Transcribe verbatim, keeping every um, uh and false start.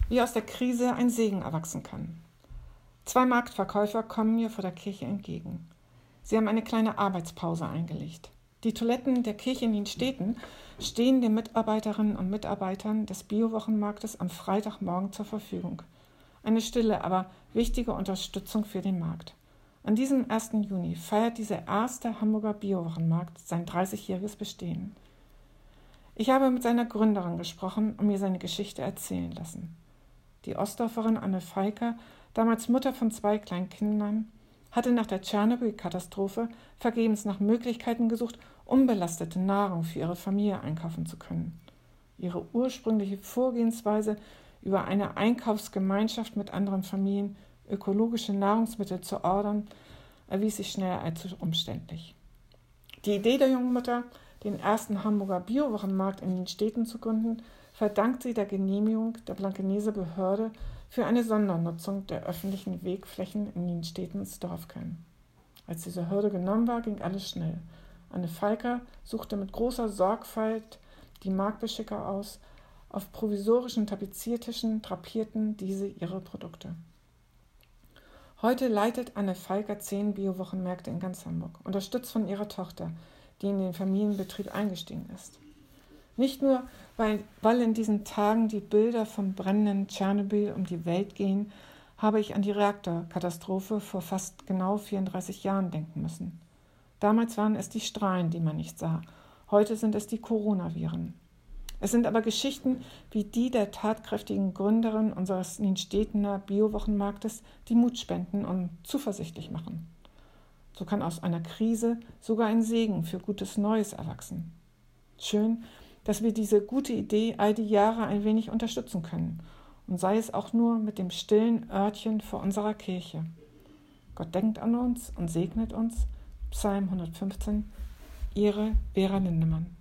wie aus der Krise ein Segen erwachsen kann. Zwei Marktverkäufer kommen mir vor der Kirche entgegen. Sie haben eine kleine Arbeitspause eingelegt. Die Toiletten der Kirche in den Städten stehen den Mitarbeiterinnen und Mitarbeitern des Biowochenmarktes am Freitagmorgen zur Verfügung. Eine stille, aber wichtige Unterstützung für den Markt. An diesem ersten Juni feiert dieser erste Hamburger Biowochenmarkt sein dreißigjähriges Bestehen. Ich habe mit seiner Gründerin gesprochen und mir seine Geschichte erzählen lassen. Die Ostdorferin Anne Feiker, damals Mutter von zwei kleinen Kindern, hatte nach der Tschernobyl-Katastrophe vergebens nach Möglichkeiten gesucht, unbelastete Nahrung für ihre Familie einkaufen zu können. Ihre ursprüngliche Vorgehensweise, über eine Einkaufsgemeinschaft mit anderen Familien ökologische Nahrungsmittel zu ordern, erwies sich schnell allzu umständlich. Die Idee der jungen Mutter, den ersten Hamburger Biowochenmarkt in den Städten zu gründen, verdankt sie der Genehmigung der Blankeneser Behörde für eine Sondernutzung der öffentlichen Wegflächen in den Städten ins Dorfkern. Als diese Hürde genommen war, ging alles schnell. Anne Feiker suchte mit großer Sorgfalt die Marktbeschicker aus. Auf provisorischen Tapeziertischen drapierten diese ihre Produkte. Heute leitet Anne Feiker zehn Biowochenmärkte in ganz Hamburg, unterstützt von ihrer Tochter, die in den Familienbetrieb eingestiegen ist. Nicht nur, weil, weil in diesen Tagen die Bilder vom brennenden Tschernobyl um die Welt gehen, habe ich an die Reaktorkatastrophe vor fast genau vierunddreißig Jahren denken müssen. Damals waren es die Strahlen, die man nicht sah. Heute sind es die Coronaviren. Es sind aber Geschichten wie die der tatkräftigen Gründerin unseres Nienstedtener Biowochenmarktes, die Mut spenden und zuversichtlich machen. So kann aus einer Krise sogar ein Segen für gutes Neues erwachsen. Schön, dass wir diese gute Idee all die Jahre ein wenig unterstützen können, und sei es auch nur mit dem stillen Örtchen vor unserer Kirche. Gott denkt an uns und segnet uns. Psalm hundertfünfzehn, Ihre Vera Lindemann.